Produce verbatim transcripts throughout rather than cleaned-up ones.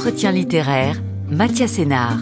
Entretien littéraire, Mathias Sénard.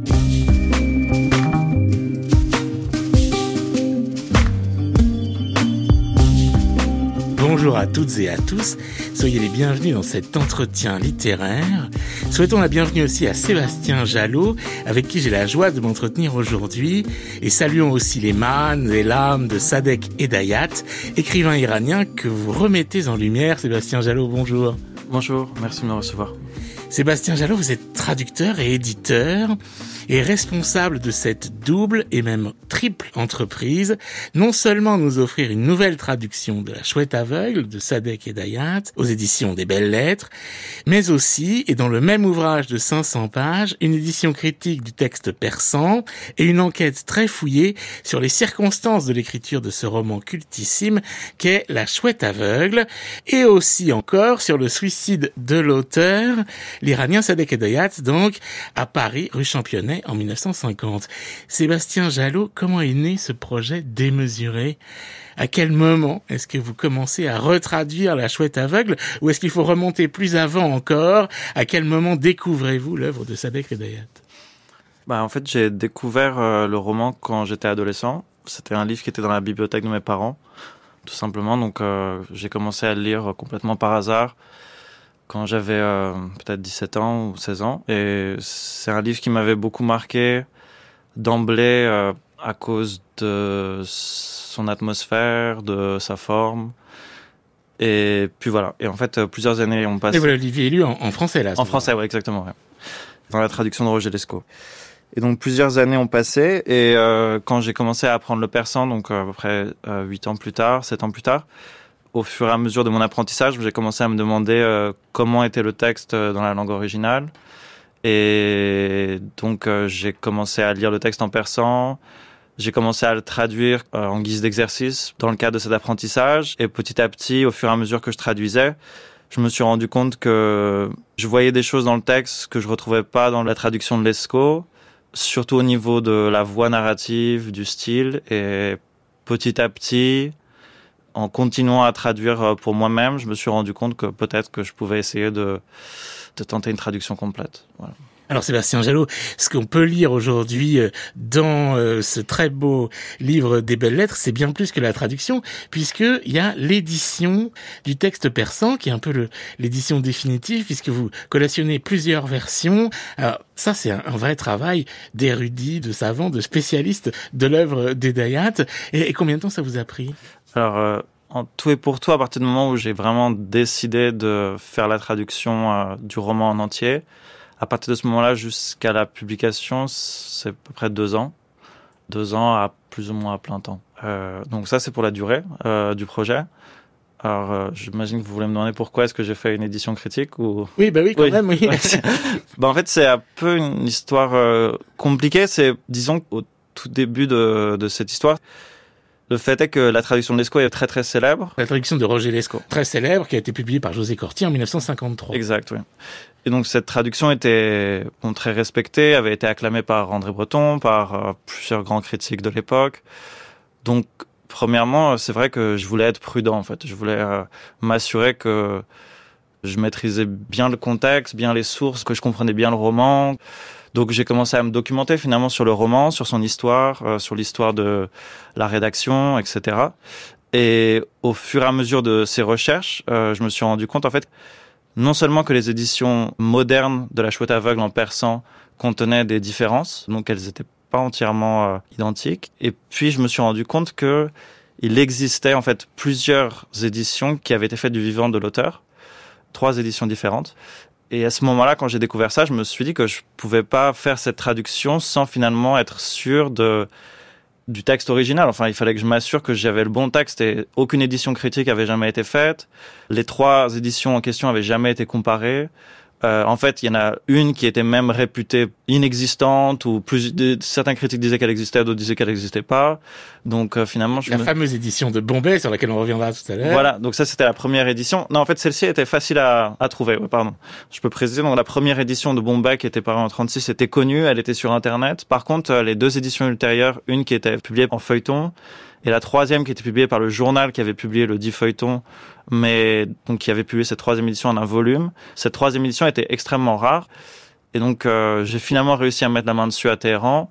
Bonjour à toutes et à tous, soyez les bienvenus dans cet entretien littéraire. Souhaitons la bienvenue aussi à Sébastien Jalot, avec qui j'ai la joie de m'entretenir aujourd'hui. Et saluons aussi les mânes et l'âme de Sadek Hedayat, écrivain iranien que vous remettez en lumière. Sébastien Jalot, bonjour. Bonjour, merci de me recevoir. Sébastien Jalot, vous êtes traducteur et éditeur et responsable de cette double et même triple entreprise, non seulement nous offrir une nouvelle traduction de La Chouette aveugle de Sadek Hedayat aux éditions des Belles Lettres, mais aussi, et dans le même ouvrage de cinq cents pages, une édition critique du texte persan et une enquête très fouillée sur les circonstances de l'écriture de ce roman cultissime qu'est La Chouette aveugle, et aussi encore sur le suicide de l'auteur, l'Iranien Sadek Hedayat, donc, à Paris, rue Championnet, en dix-neuf cent cinquante. Sébastien Jalot, comment est né ce projet démesuré ? À quel moment est-ce que vous commencez à retraduire La Chouette aveugle, ou est-ce qu'il faut remonter plus avant encore ? À quel moment découvrez-vous l'œuvre de Sadek Hedayat ? Bah, en fait, j'ai découvert euh, le roman quand j'étais adolescent. C'était un livre qui était dans la bibliothèque de mes parents, tout simplement. Donc, euh, j'ai commencé à le lire complètement par hasard quand j'avais euh, peut-être dix-sept ans ou seize ans. Et c'est un livre qui m'avait beaucoup marqué d'emblée euh, à cause de son atmosphère, de sa forme. Et puis voilà. Et en fait, plusieurs années ont passé. Et vous l'aviez lu en, en français, là? En français, oui, exactement. Ouais. Dans la traduction de Roger Lescaut. Et donc, plusieurs années ont passé. Et euh, quand j'ai commencé à apprendre le persan, donc à peu près euh, huit ans plus tard, sept ans plus tard, au fur et à mesure de mon apprentissage, j'ai commencé à me demander euh, comment était le texte dans la langue originale. Et donc, euh, j'ai commencé à lire le texte en persan. J'ai commencé à le traduire euh, en guise d'exercice dans le cadre de cet apprentissage. Et petit à petit, au fur et à mesure que je traduisais, je me suis rendu compte que je voyais des choses dans le texte que je retrouvais pas dans la traduction de Lescaut, surtout au niveau de la voix narrative, du style. Et petit à petit, en continuant à traduire pour moi-même, je me suis rendu compte que peut-être que je pouvais essayer de, de tenter une traduction complète. Voilà. Alors Sébastien Jalot, ce qu'on peut lire aujourd'hui dans ce très beau livre des Belles Lettres, c'est bien plus que la traduction, puisqu'il y a l'édition du texte persan, qui est un peu le, l'édition définitive, puisque vous collationnez plusieurs versions. Alors ça, c'est un, un vrai travail d'érudit, de savant, de spécialiste de l'œuvre d'Hedayat. Et, et combien de temps ça vous a pris ? Alors, euh, en tout et pour tout, à partir du moment où j'ai vraiment décidé de faire la traduction euh, du roman en entier, à partir de ce moment-là jusqu'à la publication, c'est à peu près deux ans. Deux ans à plus ou moins à plein temps. Euh, donc ça, c'est pour la durée euh, du projet. Alors, euh, j'imagine que vous voulez me demander pourquoi est-ce que j'ai fait une édition critique ou... Oui, bah oui, quand oui. même, oui. bah, en fait, c'est un peu une histoire euh, compliquée. C'est, disons, au tout début de, de cette histoire, le fait est que la traduction de Lescaut est très très célèbre. La traduction de Roger Lescaut, très célèbre, qui a été publiée par José Corti en dix-neuf cent cinquante-trois. Exact, oui. Et donc cette traduction était bon, très respectée, avait été acclamée par André Breton, par euh, plusieurs grands critiques de l'époque. Donc, premièrement, c'est vrai que je voulais être prudent, en fait. Je voulais euh, m'assurer que je maîtrisais bien le contexte, bien les sources, que je comprenais bien le roman. Donc j'ai commencé à me documenter finalement sur le roman, sur son histoire, euh, sur l'histoire de la rédaction, et cetera. Et au fur et à mesure de ces recherches, euh, je me suis rendu compte en fait non seulement que les éditions modernes de La Chouette aveugle en persan contenaient des différences, donc elles n'étaient pas entièrement euh, identiques. Et puis je me suis rendu compte que il existait en fait plusieurs éditions qui avaient été faites du vivant de l'auteur, trois éditions différentes. Et à ce moment-là, quand j'ai découvert ça, je me suis dit que je pouvais pas faire cette traduction sans finalement être sûr de, du texte original. Enfin, il fallait que je m'assure que j'avais le bon texte et aucune édition critique avait jamais été faite. Les trois éditions en question avaient jamais été comparées. Euh, en fait, il y en a une qui était même réputée inexistante, ou plus, de, certains critiques disaient qu'elle existait, d'autres disaient qu'elle n'existait pas. Donc euh, finalement, je la me... fameuse édition de Bombay sur laquelle on reviendra tout à l'heure. Voilà, donc ça c'était la première édition. Non, en fait, celle-ci était facile à, à trouver. Ouais, pardon, je peux préciser. Donc la première édition de Bombay qui était parue en trente-six était connue, elle était sur Internet. Par contre, les deux éditions ultérieures, une qui était publiée en feuilleton Et la troisième qui était publiée par le journal qui avait publié le dit feuilleton, mais donc qui avait publié cette troisième édition en un volume. Cette troisième édition était extrêmement rare. Et donc, euh, j'ai finalement réussi à mettre la main dessus à Téhéran.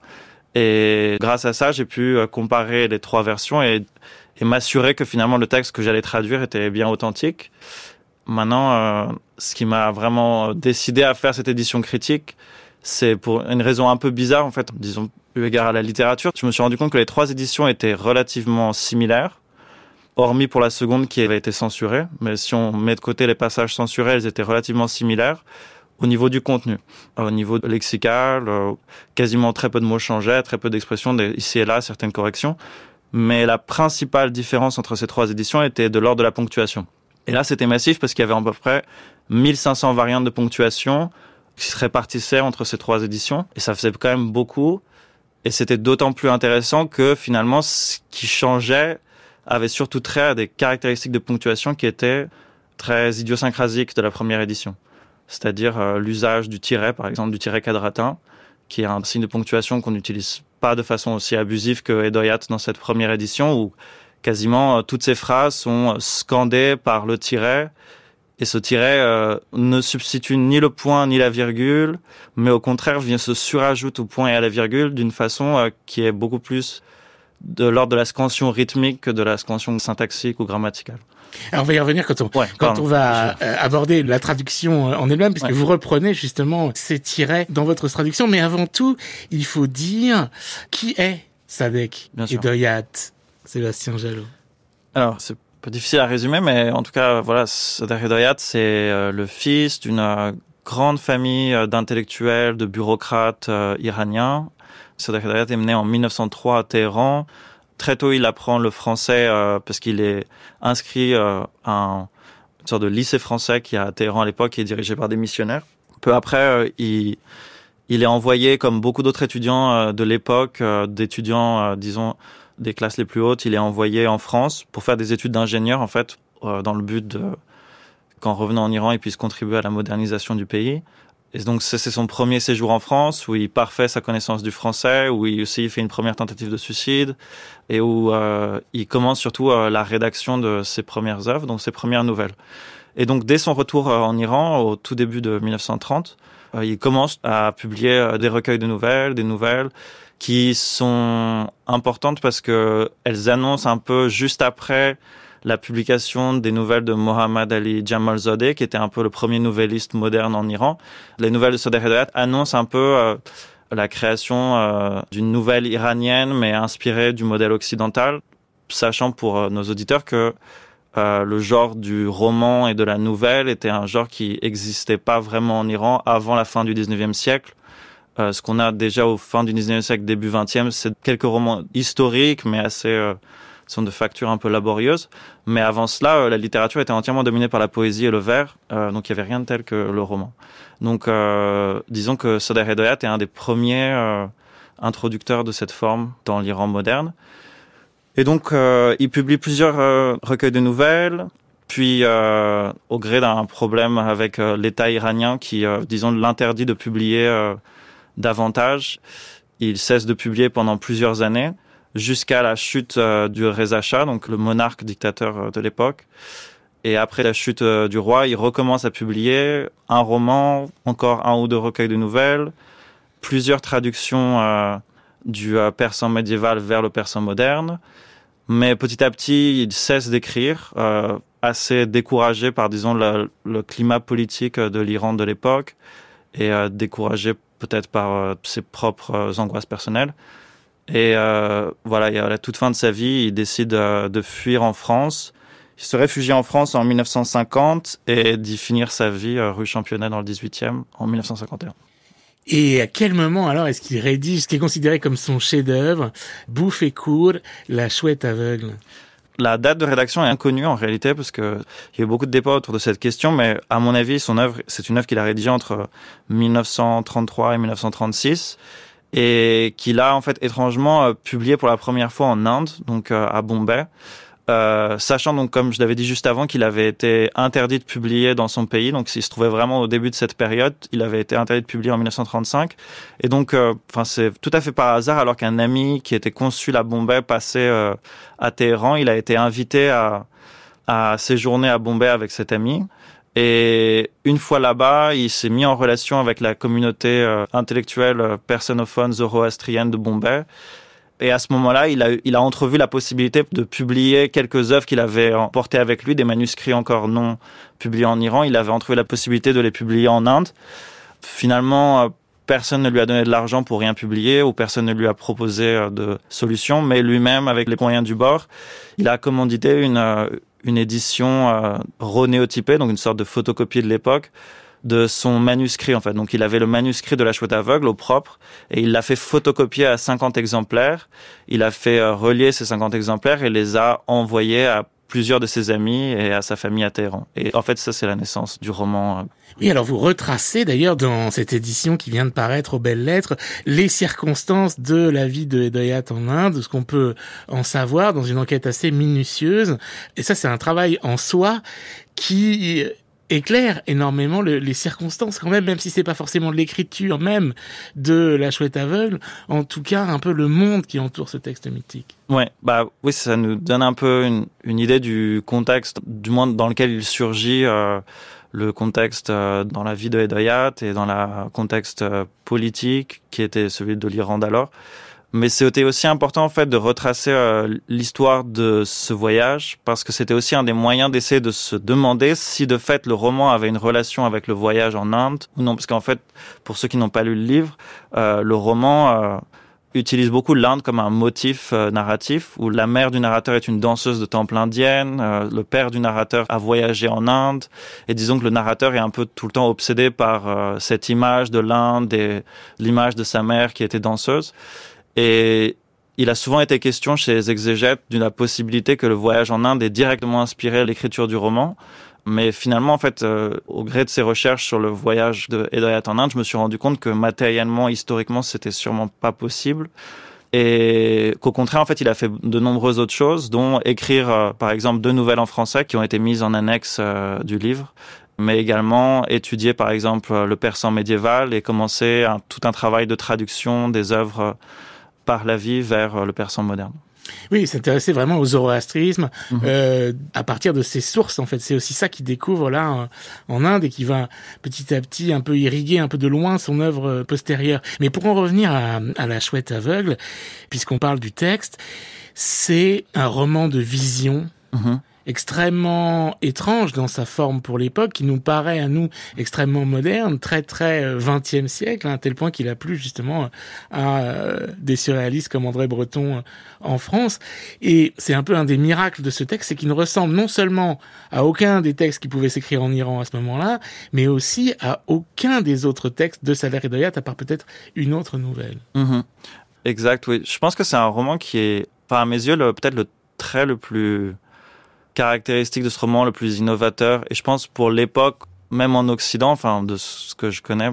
Et grâce à ça, j'ai pu comparer les trois versions et, et m'assurer que finalement le texte que j'allais traduire était bien authentique. Maintenant, euh, ce qui m'a vraiment décidé à faire cette édition critique, c'est pour une raison un peu bizarre, en fait, disons, eu égard à la littérature. Je me suis rendu compte que les trois éditions étaient relativement similaires, hormis pour la seconde qui avait été censurée. Mais si on met de côté les passages censurés, elles étaient relativement similaires au niveau du contenu. Au niveau lexical, euh, quasiment très peu de mots changeaient, très peu d'expressions, ici et là, certaines corrections. Mais la principale différence entre ces trois éditions était de l'ordre de la ponctuation. Et là, c'était massif parce qu'il y avait à peu près mille cinq cents variantes de ponctuation qui se répartissaient entre ces trois éditions. Et ça faisait quand même beaucoup. Et c'était d'autant plus intéressant que finalement, ce qui changeait avait surtout trait à des caractéristiques de ponctuation qui étaient très idiosyncrasiques de la première édition. C'est-à-dire euh, l'usage du tiret, par exemple, du tiret quadratin, qui est un signe de ponctuation qu'on n'utilise pas de façon aussi abusive que Hédoïat dans cette première édition, où quasiment euh, toutes ces phrases sont scandées par le tiret. Et ce tiret euh, ne substitue ni le point ni la virgule, mais au contraire vient se surajouter au point et à la virgule d'une façon euh, qui est beaucoup plus de l'ordre de la scansion rythmique que de la scansion syntaxique ou grammaticale. Alors on va y revenir quand on, ouais, quand pardon, on va euh, aborder la traduction en elle-même, puisque ouais. vous reprenez justement ces tirets dans votre traduction. Mais avant tout, il faut dire qui est Sadek Hédoïat, Sébastien Jallot. Alors, c'est pas difficile à résumer, mais en tout cas, voilà, Sadek Hédoïat, c'est euh, le fils d'une euh, grande famille euh, d'intellectuels, de bureaucrates euh, iraniens. Sadek Hédoïat est né en mille neuf cent trois à Téhéran. Très tôt, il apprend le français euh, parce qu'il est inscrit euh, à un, une sorte de lycée français qui est à Téhéran à l'époque, qui est dirigé par des missionnaires. Peu après, euh, il, il est envoyé, comme beaucoup d'autres étudiants euh, de l'époque, euh, d'étudiants, euh, disons, des classes les plus hautes, il est envoyé en France pour faire des études d'ingénieur, en fait, euh, dans le but de, qu'en revenant en Iran, il puisse contribuer à la modernisation du pays. Et donc, c'est, c'est son premier séjour en France, où il parfait sa connaissance du français, où il aussi fait une première tentative de suicide, et où euh, il commence surtout euh, la rédaction de ses premières œuvres, donc ses premières nouvelles. Et donc, dès son retour euh, en Iran, au tout début de mille neuf cent trente, euh, il commence à publier euh, des recueils de nouvelles, des nouvelles qui sont importantes parce que elles annoncent un peu juste après la publication des nouvelles de Mohammad Ali Jamalzadeh, qui était un peu le premier nouvelliste moderne en Iran. Les nouvelles de Sadek Hédoïat annoncent un peu euh, la création euh, d'une nouvelle iranienne, mais inspirée du modèle occidental, sachant pour euh, nos auditeurs que euh, le genre du roman et de la nouvelle était un genre qui n'existait pas vraiment en Iran avant la fin du dix-neuvième siècle. Euh, ce qu'on a déjà au fin du dix-neuvième siècle, début vingtième, c'est quelques romans historiques, mais assez... Euh, sont de facture un peu laborieuse. Mais avant cela, euh, la littérature était entièrement dominée par la poésie et le vers, euh, donc il n'y avait rien de tel que le roman. Donc, euh, disons que Sadek Hédoïat est un des premiers euh, introducteurs de cette forme dans l'Iran moderne. Et donc, euh, il publie plusieurs euh, recueils de nouvelles, puis euh, au gré d'un problème avec euh, l'État iranien qui, euh, disons, l'interdit de publier euh, davantage, il cesse de publier pendant plusieurs années, jusqu'à la chute euh, du Reza Shah, donc le monarque dictateur euh, de l'époque. Et après la chute euh, du roi, il recommence à publier un roman, encore un ou deux recueils de nouvelles, plusieurs traductions euh, du euh, persan médiéval vers le persan moderne. Mais petit à petit, il cesse d'écrire, euh, assez découragé par, disons, le, le climat politique de l'Iran de l'époque et euh, découragé peut-être par euh, ses propres euh, angoisses personnelles. Et euh, voilà, à la toute fin de sa vie, il décide euh, de fuir en France. Il se réfugie en France en mille neuf cent cinquante et d'y finir sa vie euh, rue Championnet dans le dix-huitième en mille neuf cent cinquante et un. Et à quel moment alors est-ce qu'il rédige ce qui est considéré comme son chef-d'œuvre, Bouffe et court, La chouette aveugle? La date de rédaction est inconnue en réalité parce que il y a eu beaucoup de débats autour de cette question, mais à mon avis, son œuvre, c'est une œuvre qu'il a rédigée entre mille neuf cent trente-trois et mille neuf cent trente-six. Et qu'il a en fait étrangement euh, publié pour la première fois en Inde, donc euh, à Bombay, Euh, sachant donc, comme je l'avais dit juste avant, qu'il avait été interdit de publier dans son pays, donc s'il se trouvait vraiment au début de cette période, il avait été interdit de publier en dix-neuf cent trente-cinq, et donc, enfin, euh, c'est tout à fait par hasard, alors qu'un ami qui était consul à Bombay passait euh, à Téhéran, il a été invité à, à séjourner à Bombay avec cet ami, et une fois là-bas, il s'est mis en relation avec la communauté euh, intellectuelle euh, personophone zoroastrienne de Bombay. Et à ce moment-là, il a, il a entrevu la possibilité de publier quelques œuvres qu'il avait emportées avec lui, des manuscrits encore non publiés en Iran. Il avait entrevu la possibilité de les publier en Inde. Finalement, personne ne lui a donné de l'argent pour rien publier ou personne ne lui a proposé de solution. Mais lui-même, avec les moyens du bord, il a commandité une, une édition renéotypée, donc une sorte de photocopie de l'époque, de son manuscrit, en fait. Donc, il avait le manuscrit de La Chouette aveugle au propre et il l'a fait photocopier à cinquante exemplaires. Il a fait euh, relier ces cinquante exemplaires et les a envoyés à plusieurs de ses amis et à sa famille à Téhéran. Et en fait, ça, c'est la naissance du roman. Oui, alors vous retracez d'ailleurs dans cette édition qui vient de paraître aux Belles Lettres les circonstances de la vie de Hedayat en Inde, ce qu'on peut en savoir dans une enquête assez minutieuse. Et ça, c'est un travail en soi qui éclaire énormément le, les circonstances quand même, même si c'est pas forcément de l'écriture même de La Chouette aveugle, en tout cas un peu le monde qui entoure ce texte mythique. Ouais, bah oui, ça nous donne un peu une, une idée du contexte, du monde dans lequel il surgit, euh, le contexte euh, dans la vie de Hedayat et dans le contexte euh, politique qui était celui de l'Iran d'alors. Mais c'était aussi important en fait de retracer euh, l'histoire de ce voyage parce que c'était aussi un des moyens d'essayer de se demander si de fait le roman avait une relation avec le voyage en Inde ou non. Parce qu'en fait, pour ceux qui n'ont pas lu le livre, euh, le roman euh, utilise beaucoup l'Inde comme un motif euh, narratif où la mère du narrateur est une danseuse de temple indienne, euh, le père du narrateur a voyagé en Inde et disons que le narrateur est un peu tout le temps obsédé par euh, cette image de l'Inde et l'image de sa mère qui était danseuse. Et il a souvent été question chez les exégètes d'une possibilité que le voyage en Inde ait directement inspiré l'écriture du roman. Mais finalement, en fait, euh, au gré de ses recherches sur le voyage de Hedayat en Inde, je me suis rendu compte que matériellement, historiquement, c'était sûrement pas possible. Et qu'au contraire, en fait, il a fait de nombreuses autres choses, dont écrire, euh, par exemple, deux nouvelles en français qui ont été mises en annexe euh, du livre, mais également étudier, par exemple, le persan médiéval et commencer un, tout un travail de traduction des œuvres euh, par la vie vers le persan moderne. Oui, il s'intéressait vraiment au zoroastrisme mmh. euh, à partir de ses sources, en fait. C'est aussi ça qu'il découvre là en Inde et qui va petit à petit un peu irriguer un peu de loin son œuvre postérieure. Mais pour en revenir à, à La Chouette aveugle, puisqu'on parle du texte, c'est un roman de vision mmh. extrêmement étrange dans sa forme pour l'époque, qui nous paraît à nous extrêmement moderne, très très vingtième siècle, hein, à tel point qu'il a plu justement à euh, des surréalistes comme André Breton en France. Et c'est un peu un des miracles de ce texte, c'est qu'il ne ressemble non seulement à aucun des textes qui pouvaient s'écrire en Iran à ce moment-là, mais aussi à aucun des autres textes de Saler Hedayat, à part peut-être une autre nouvelle. Mmh. Exact, oui. Je pense que c'est un roman qui est, enfin, à mes yeux, le, peut-être le trait le plus caractéristique de ce roman, le plus innovateur, et je pense pour l'époque, même en Occident, enfin de ce que je connais,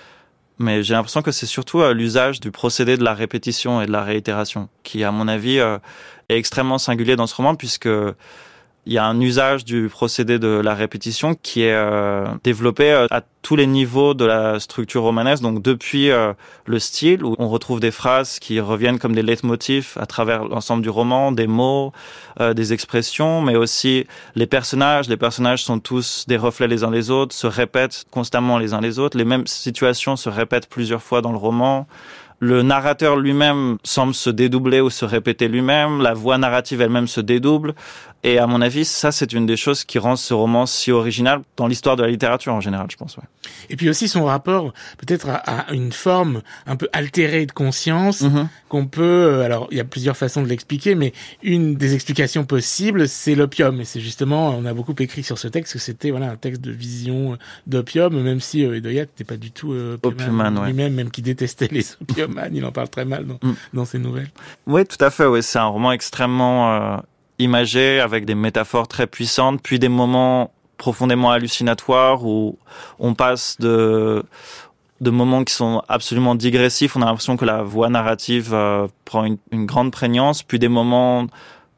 mais j'ai l'impression que c'est surtout euh, l'usage du procédé de la répétition et de la réitération, qui à mon avis euh, est extrêmement singulier dans ce roman, puisque il y a un usage du procédé de la répétition qui est euh, développé euh, à tous les niveaux de la structure romanesque, donc depuis euh, le style, où on retrouve des phrases qui reviennent comme des leitmotifs à travers l'ensemble du roman, des mots, euh, des expressions, mais aussi les personnages. Les personnages sont tous des reflets les uns des autres, se répètent constamment les uns les autres, les mêmes situations se répètent plusieurs fois dans le roman. Le narrateur lui-même semble se dédoubler ou se répéter lui-même, la voix narrative elle-même se dédouble, et à mon avis, ça c'est une des choses qui rend ce roman si original dans l'histoire de la littérature en général, je pense. Ouais. Et puis aussi son rapport peut-être à, à une forme un peu altérée de conscience mmh. qu'on peut, alors il y a plusieurs façons de l'expliquer, mais une des explications possibles c'est l'opium, et c'est justement, on a beaucoup écrit sur ce texte que c'était voilà un texte de vision d'opium, même si euh, Hedayat n'était pas du tout euh, opiumane ouais. lui-même, même qui détestait les opiumanes, il en parle très mal dans, mmh. dans ses nouvelles. Oui, tout à fait, oui. C'est un roman extrêmement euh, imagé, avec des métaphores très puissantes, puis des moments profondément hallucinatoires où on passe de, de moments qui sont absolument digressifs, on a l'impression que la voix narrative euh, prend une, une grande prégnance, puis des moments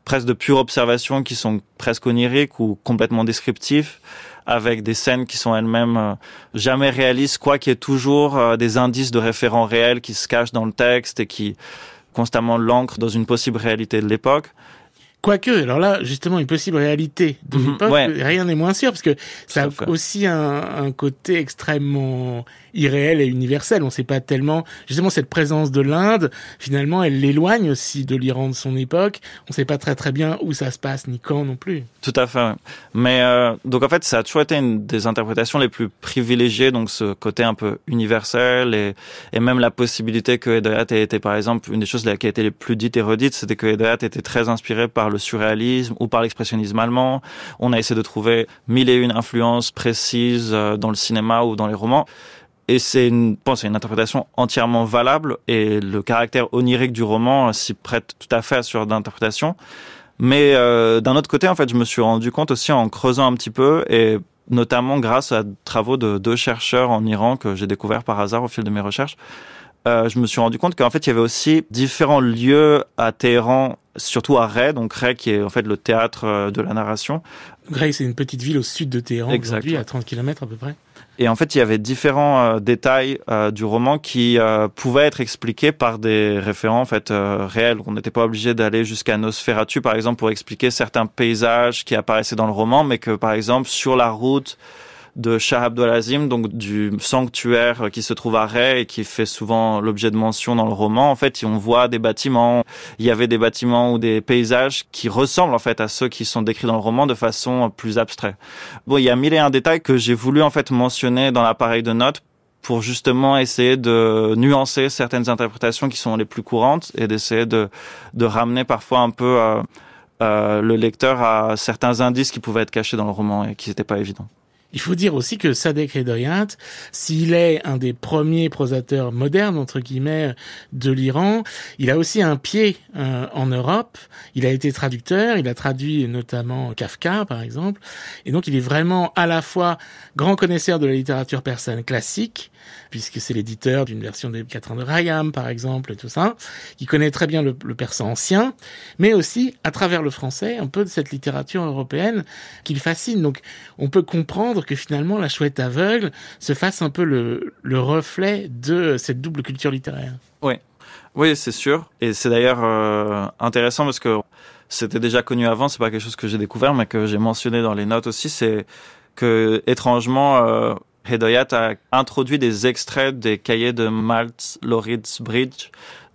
presque de pure observation qui sont presque oniriques ou complètement descriptifs, avec des scènes qui sont elles-mêmes euh, jamais réalistes, quoi qu'il y ait toujours euh, des indices de référents réels qui se cachent dans le texte et qui constamment l'ancrent dans une possible réalité de l'époque. Quoique, alors là, justement, une possible réalité de Mmh, l'époque, ouais. rien n'est moins sûr, parce que ça a fait. aussi un, un côté extrêmement irréel et universel. On ne sait pas tellement, justement, cette présence de l'Inde, finalement, elle l'éloigne aussi de l'Iran de son époque. On ne sait pas très très bien où ça se passe, ni quand non plus. Tout à fait. Mais euh, donc en fait, ça a toujours été une des interprétations les plus privilégiées, donc ce côté un peu universel et, et même la possibilité que Hedayat ait été, par exemple, une des choses qui a été les plus dites et redites, c'était que Hedayat était très inspiré par le surréalisme ou par l'expressionnisme allemand. On a essayé de trouver mille et une influences précises dans le cinéma ou dans les romans. Et c'est une, bon, c'est une interprétation entièrement valable et le caractère onirique du roman s'y prête tout à fait à ce genre d'interprétation. Mais euh, d'un autre côté, en fait, je me suis rendu compte aussi en creusant un petit peu et notamment grâce à des travaux de deux chercheurs en Iran que j'ai découverts par hasard au fil de mes recherches, euh, je me suis rendu compte qu'en fait, il y avait aussi différents lieux à Téhéran, surtout à Ray, donc Ray qui est en fait le théâtre de la narration. Ray, c'est une petite ville au sud de Téhéran, aujourd'hui, à trente kilomètres à peu près. Et en fait, il y avait différents euh, détails euh, du roman qui euh, pouvaient être expliqués par des référents en fait euh, réels. On n'était pas obligé d'aller jusqu'à Nosferatu, par exemple, pour expliquer certains paysages qui apparaissaient dans le roman, mais que, par exemple, sur la route de Shah Abdolazim, donc du sanctuaire qui se trouve à Ray et qui fait souvent l'objet de mention dans le roman. En fait, on voit des bâtiments. Il y avait des bâtiments ou des paysages qui ressemblent en fait à ceux qui sont décrits dans le roman de façon plus abstraite. Bon, il y a mille et un détails que j'ai voulu en fait mentionner dans l'appareil de notes pour justement essayer de nuancer certaines interprétations qui sont les plus courantes et d'essayer de de ramener parfois un peu euh, euh, le lecteur à certains indices qui pouvaient être cachés dans le roman et qui n'étaient pas évidents. Il faut dire aussi que Sadek Hedayat, s'il est un des premiers prosateurs modernes, entre guillemets, de l'Iran, il a aussi un pied euh, en Europe. Il a été traducteur, il a traduit notamment Kafka, par exemple. Et donc, il est vraiment à la fois grand connaisseur de la littérature persane classique, puisque c'est l'éditeur d'une version des Quatrains de Khayyam, par exemple, et tout ça, qui connaît très bien le, le persan ancien, mais aussi, à travers le français, un peu de cette littérature européenne qui le fascine. Donc, on peut comprendre que finalement, La Chouette aveugle se fasse un peu le, le reflet de cette double culture littéraire. Oui, oui, c'est sûr. Et c'est d'ailleurs euh, intéressant parce que c'était déjà connu avant, c'est pas quelque chose que j'ai découvert, mais que j'ai mentionné dans les notes aussi, c'est que, étrangement, euh, Hedayat a introduit des extraits des cahiers de Maltz Loritz Bridge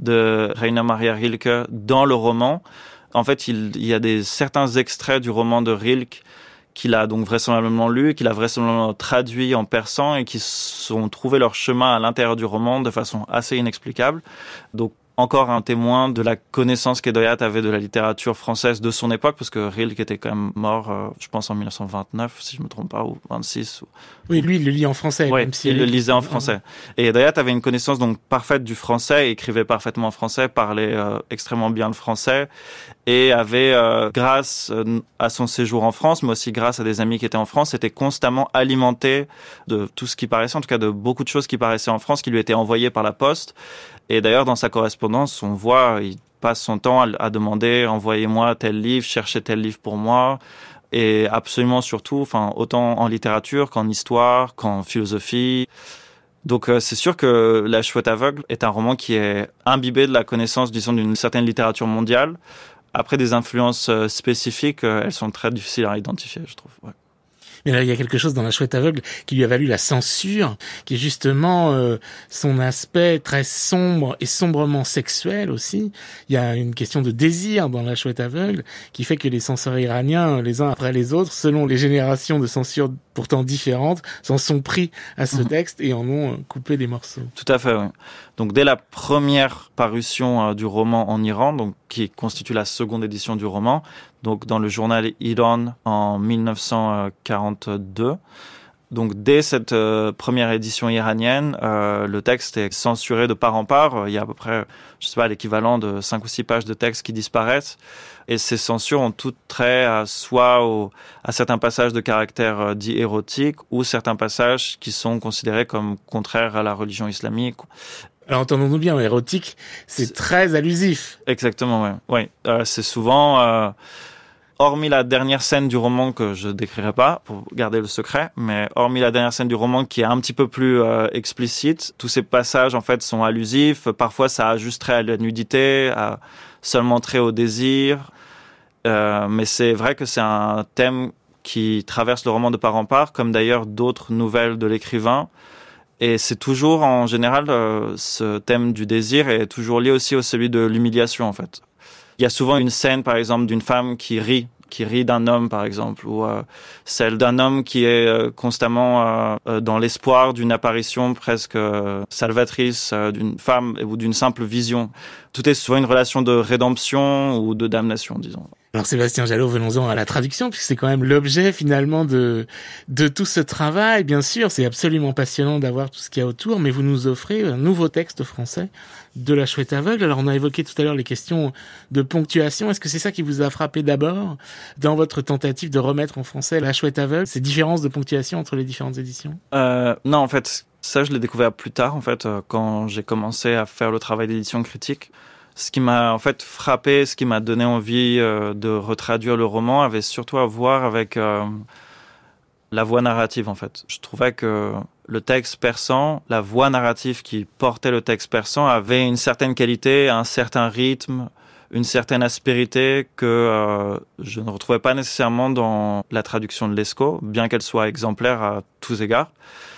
de Rainer Maria Rilke dans le roman. En fait, il, il y a des certains extraits du roman de Rilke qu'il a donc vraisemblablement lu, qu'il a vraisemblablement traduit en persan et qui sont trouvé leur chemin à l'intérieur du roman de façon assez inexplicable. Donc, encore un témoin de la connaissance qu'Hedayat avait de la littérature française de son époque, parce que Rilke était quand même mort, euh, je pense, en dix-neuf cent vingt-neuf, si je me trompe pas, ou vingt-six. Ou... Oui, lui, il le lit en français. Oui, même si il le lisait en français. Et Hedayat avait une connaissance donc parfaite du français, écrivait parfaitement en français, parlait euh, extrêmement bien le français, et avait, euh, grâce euh, à son séjour en France, mais aussi grâce à des amis qui étaient en France, était constamment alimenté de tout ce qui paraissait, en tout cas de beaucoup de choses qui paraissaient en France, qui lui étaient envoyées par la poste. Et d'ailleurs, dans sa correspondance, on voit, il passe son temps à, à demander « envoyez-moi tel livre, cherchez tel livre pour moi ». Et absolument surtout, enfin, autant en littérature qu'en histoire, qu'en philosophie. Donc euh, c'est sûr que La Chouette aveugle est un roman qui est imbibé de la connaissance, disons, d'une certaine littérature mondiale. Après, des influences euh, spécifiques, euh, elles sont très difficiles à identifier, je trouve. Ouais. Mais là, il y a quelque chose dans La Chouette aveugle qui lui a valu la censure, qui est justement euh, son aspect très sombre et sombrement sexuel aussi. Il y a une question de désir dans La Chouette aveugle qui fait que les censeurs iraniens, les uns après les autres, selon les générations de censure pourtant différentes, s'en sont pris à ce texte et en ont coupé des morceaux. Tout à fait, oui. Donc dès la première parution euh, du roman en Iran, donc qui constitue la seconde édition du roman, donc dans le journal Iran en dix-neuf cent quarante-deux. Donc dès cette euh, première édition iranienne, euh, le texte est censuré de part en part. Il y a à peu près, je sais pas, l'équivalent de cinq ou six pages de texte qui disparaissent. Et ces censures ont toutes trait à soit au, à certains passages de caractère euh, dit érotique ou certains passages qui sont considérés comme contraires à la religion islamique. Alors entendons-nous bien, érotique, c'est, c'est très allusif. Exactement, ouais. ouais. Euh, c'est souvent, euh, hormis la dernière scène du roman que je décrirai pas pour garder le secret, mais hormis la dernière scène du roman qui est un petit peu plus euh, explicite, tous ces passages en fait sont allusifs. Parfois, ça a juste trait à la nudité, à seulement trait au désir. Euh, mais c'est vrai que c'est un thème qui traverse le roman de part en part, comme d'ailleurs d'autres nouvelles de l'écrivain. Et c'est toujours, en général, euh, ce thème du désir est toujours lié aussi au celui de l'humiliation, en fait. Il y a souvent une scène, par exemple, d'une femme qui rit, qui rit d'un homme, par exemple, ou euh, celle d'un homme qui est euh, constamment euh, dans l'espoir d'une apparition presque euh, salvatrice euh, d'une femme ou d'une simple vision. Tout est souvent une relation de rédemption ou de damnation, disons. Alors Sébastien Jallot, venons-en à la traduction, puisque c'est quand même l'objet finalement de de tout ce travail. Bien sûr, c'est absolument passionnant d'avoir tout ce qu'il y a autour, mais vous nous offrez un nouveau texte français de La Chouette aveugle. Alors on a évoqué tout à l'heure les questions de ponctuation. Est-ce que c'est ça qui vous a frappé d'abord dans votre tentative de remettre en français La Chouette aveugle, ces différences de ponctuation entre les différentes éditions? euh, Non, en fait, ça je l'ai découvert plus tard, en fait, quand j'ai commencé à faire le travail d'édition critique. Ce qui m'a en fait frappé, ce qui m'a donné envie euh, de retraduire le roman avait surtout à voir avec euh, la voix narrative en fait. Je trouvais que le texte persan, la voix narrative qui portait le texte persan avait une certaine qualité, un certain rythme, une certaine aspérité que euh, je ne retrouvais pas nécessairement dans la traduction de Lescaut, bien qu'elle soit exemplaire à tous égards.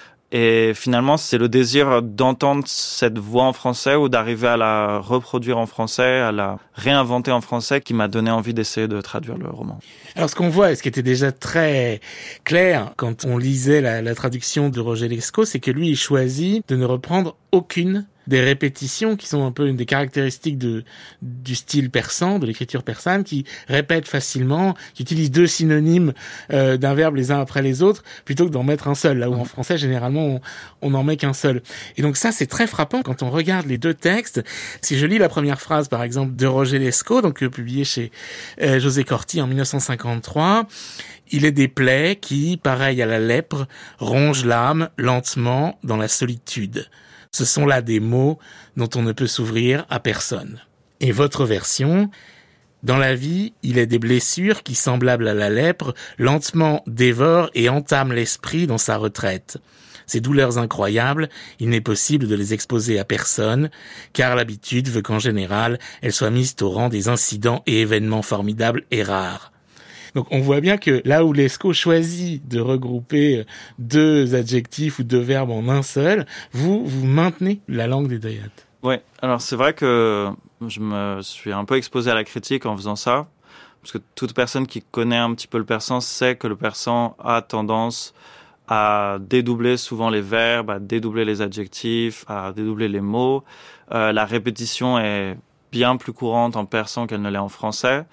Et finalement, c'est le désir d'entendre cette voix en français ou d'arriver à la reproduire en français, à la réinventer en français qui m'a donné envie d'essayer de traduire le roman. Alors ce qu'on voit, et ce qui était déjà très clair quand on lisait la, la traduction de Roger Lescaut, c'est que lui, il choisit de ne reprendre aucune des répétitions qui sont un peu une des caractéristiques de du style persan, de l'écriture persane, qui répète facilement, qui utilise deux synonymes euh, d'un verbe les uns après les autres, plutôt que d'en mettre un seul, là où en français, généralement, on, on n'en met qu'un seul. Et donc ça, c'est très frappant quand on regarde les deux textes. Si je lis la première phrase, par exemple, de Roger Lescaut, donc euh, publié chez euh, José Corti en dix-neuf cent cinquante-trois, il est des plaies qui, pareil à la lèpre, rongent l'âme lentement dans la solitude. Ce sont là des mots dont on ne peut s'ouvrir à personne. Et votre version, dans la vie, il est des blessures qui, semblables à la lèpre, lentement dévorent et entament l'esprit dans sa retraite. Ces douleurs incroyables, il n'est possible de les exposer à personne, car l'habitude veut qu'en général, elles soient mises au rang des incidents et événements formidables et rares. Donc on voit bien que là où Lescaut choisit de regrouper deux adjectifs ou deux verbes en un seul, vous, vous maintenez la langue des Doyates. Oui, alors c'est vrai que je me suis un peu exposé à la critique en faisant ça, parce que toute personne qui connaît un petit peu le persan sait que le persan a tendance à dédoubler souvent les verbes, à dédoubler les adjectifs, à dédoubler les mots. Euh, la répétition est bien plus courante en persan qu'elle ne l'est en français.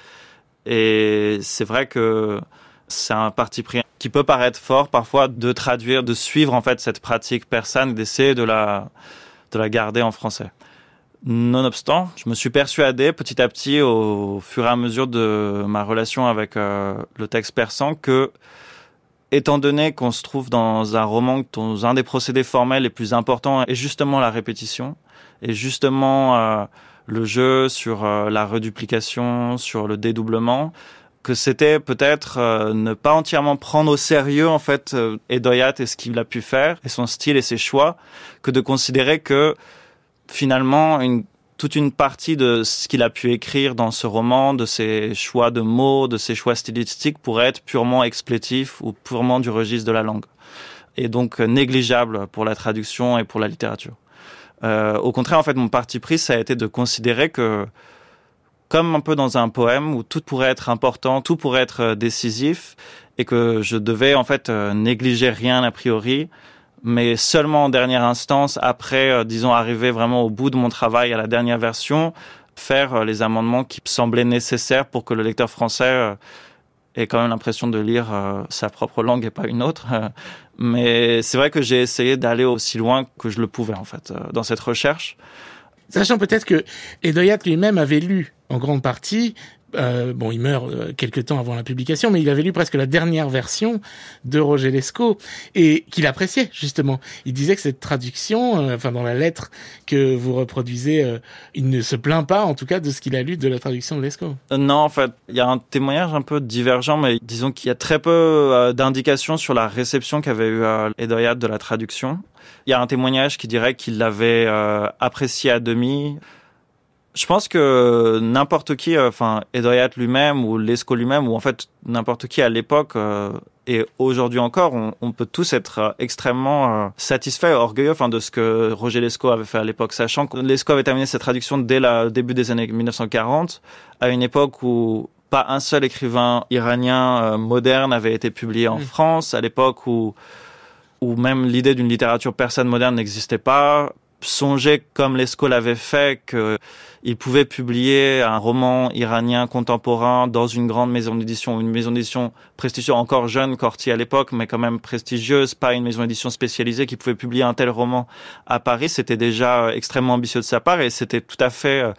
Et c'est vrai que c'est un parti pris qui peut paraître fort parfois de traduire, de suivre en fait cette pratique persane, d'essayer de la, de la garder en français. Nonobstant, je me suis persuadé petit à petit au fur et à mesure de ma relation avec euh, le texte persan que, étant donné qu'on se trouve dans un roman dont un des procédés formels les plus importants est justement la répétition, et justement euh, le jeu sur euh, la reduplication, sur le dédoublement, que c'était peut-être euh, ne pas entièrement prendre au sérieux en fait euh, Edoyat et ce qu'il a pu faire, et son style et ses choix, que de considérer que finalement une, toute une partie de ce qu'il a pu écrire dans ce roman, de ses choix de mots, de ses choix stylistiques, pourrait être purement explétif ou purement du registre de la langue, et donc euh, négligeable pour la traduction et pour la littérature. Euh, au contraire, en fait, mon parti pris, ça a été de considérer que, comme un peu dans un poème où tout pourrait être important, tout pourrait être décisif, et que je devais en fait euh, négliger rien a priori, mais seulement en dernière instance, après, euh, disons, arriver vraiment au bout de mon travail à la dernière version, faire euh, les amendements qui semblaient nécessaires pour que le lecteur français euh, ait quand même l'impression de lire euh, sa propre langue et pas une autre. Mais c'est vrai que j'ai essayé d'aller aussi loin que je le pouvais, en fait, euh, dans cette recherche. Sachant peut-être que Edoyat lui-même avait lu, en grande partie, Euh, bon, il meurt euh, quelque temps avant la publication, mais il avait lu presque la dernière version de Roger Lescaut et qu'il appréciait justement. Il disait que cette traduction, euh, enfin dans la lettre que vous reproduisez, euh, il ne se plaint pas, en tout cas, de ce qu'il a lu de la traduction de Lescaut. Euh, non, en fait, il y a un témoignage un peu divergent, mais disons qu'il y a très peu euh, d'indications sur la réception qu'avait eu euh, Hédoïade de la traduction. Il y a un témoignage qui dirait qu'il l'avait euh, apprécié à demi. Je pense que n'importe qui, enfin Hédoïade lui-même ou Lescaut lui-même, ou en fait n'importe qui à l'époque euh, et aujourd'hui encore, on, on peut tous être euh, extrêmement euh, satisfaits, orgueilleux, enfin de ce que Roger Lescaut avait fait à l'époque, sachant que Lescaut avait terminé cette traduction dès le début des années dix-neuf cent quarante, à une époque où pas un seul écrivain iranien euh, moderne avait été publié en mmh. France, à l'époque où où même l'idée d'une littérature persane moderne n'existait pas. Songer, comme Lescaut l'avait fait, qu'il pouvait publier un roman iranien contemporain dans une grande maison d'édition, une maison d'édition prestigieuse, encore jeune, Corty à l'époque, mais quand même prestigieuse, pas une maison d'édition spécialisée, qui pouvait publier un tel roman à Paris. C'était déjà extrêmement ambitieux de sa part et c'était tout à fait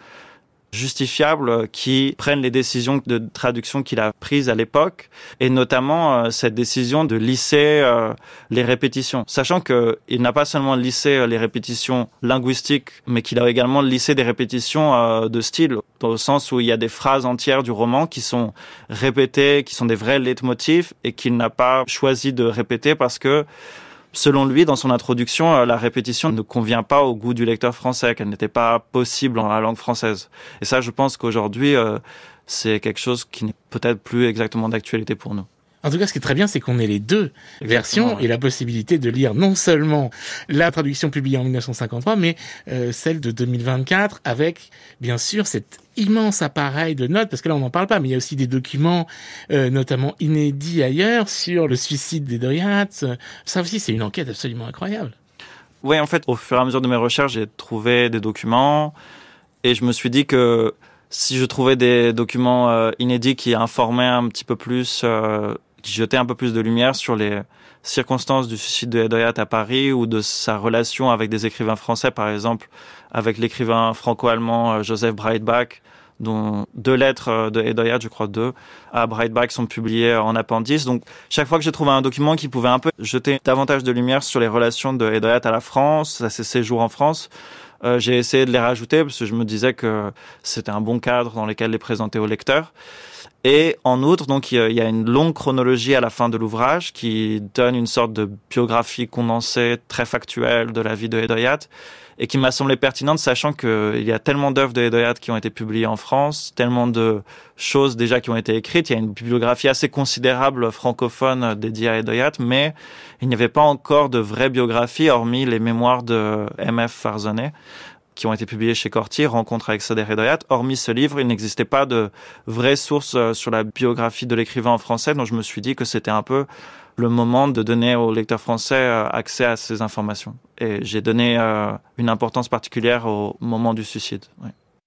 justifiable qui prennent les décisions de traduction qu'il a prises à l'époque, et notamment euh, cette décision de lisser euh, les répétitions, sachant que il n'a pas seulement lissé euh, les répétitions linguistiques, mais qu'il a également lissé des répétitions euh, de style, dans le sens où il y a des phrases entières du roman qui sont répétées, qui sont des vrais leitmotifs, et qu'il n'a pas choisi de répéter parce que selon lui, dans son introduction, la répétition ne convient pas au goût du lecteur français, qu'elle n'était pas possible dans la langue française. Et ça, je pense qu'aujourd'hui, euh, c'est quelque chose qui n'est peut-être plus exactement d'actualité pour nous. En tout cas, ce qui est très bien, c'est qu'on ait les deux Exactement, versions ouais. et la possibilité de lire non seulement la traduction publiée en dix-neuf cent cinquante-trois, mais euh, celle de deux mille vingt-quatre, avec, bien sûr, cet immense appareil de notes, parce que là, on n'en parle pas, mais il y a aussi des documents, euh, notamment inédits ailleurs, sur le suicide d'Hédoïade. Ça aussi, c'est une enquête absolument incroyable. Oui, en fait, au fur et à mesure de mes recherches, j'ai trouvé des documents, et je me suis dit que si je trouvais des documents euh, inédits qui informaient un petit peu plus... Euh, qui jetait un peu plus de lumière sur les circonstances du suicide de Hédoïade à Paris ou de sa relation avec des écrivains français, par exemple avec l'écrivain franco-allemand Joseph Breitbach, dont deux lettres de Hédoïade, je crois deux, à Breitbach sont publiées en appendice. Donc chaque fois que j'ai trouvé un document qui pouvait un peu jeter davantage de lumière sur les relations de Hédoïade à la France, à ses séjours en France, Euh, j'ai essayé de les rajouter parce que je me disais que c'était un bon cadre dans lequel les présenter aux lecteurs. Et en outre, donc, il y a une longue chronologie à la fin de l'ouvrage qui donne une sorte de biographie condensée, très factuelle de la vie de Hédoïade et qui m'a semblé pertinente, sachant qu'il y a tellement d'œuvres de Hédoïade qui ont été publiées en France, tellement de choses déjà qui ont été écrites. Il y a une bibliographie assez considérable francophone dédiée à Hédoïade, mais il n'y avait pas encore de vraie biographie, hormis les mémoires de M F Farzonet, qui ont été publiés chez Corty, Rencontre avec Sader Hédoïade. Hormis ce livre, il n'existait pas de vraies sources sur la biographie de l'écrivain en français, donc je me suis dit que c'était un peu le moment de donner aux lecteurs français accès à ces informations. Et j'ai donné euh, une importance particulière au moment du suicide. Oui.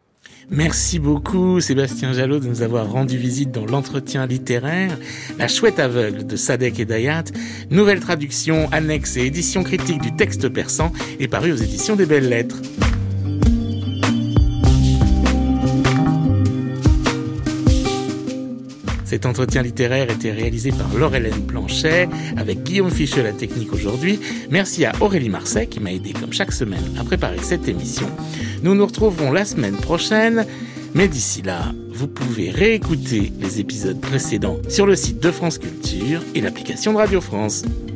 Merci beaucoup Sébastien Jalot de nous avoir rendu visite dans l'entretien littéraire. La chouette aveugle de Sadek Hédoïade, nouvelle traduction, annexe et édition critique du texte persan, est parue aux éditions des Belles Lettres. Cet entretien littéraire était réalisé par Laure-Hélène Planchet, avec Guillaume Ficheux à la technique aujourd'hui. Merci à Aurélie Marseille qui m'a aidé comme chaque semaine à préparer cette émission. Nous nous retrouverons la semaine prochaine, mais d'ici là, vous pouvez réécouter les épisodes précédents sur le site de France Culture et l'application de Radio France.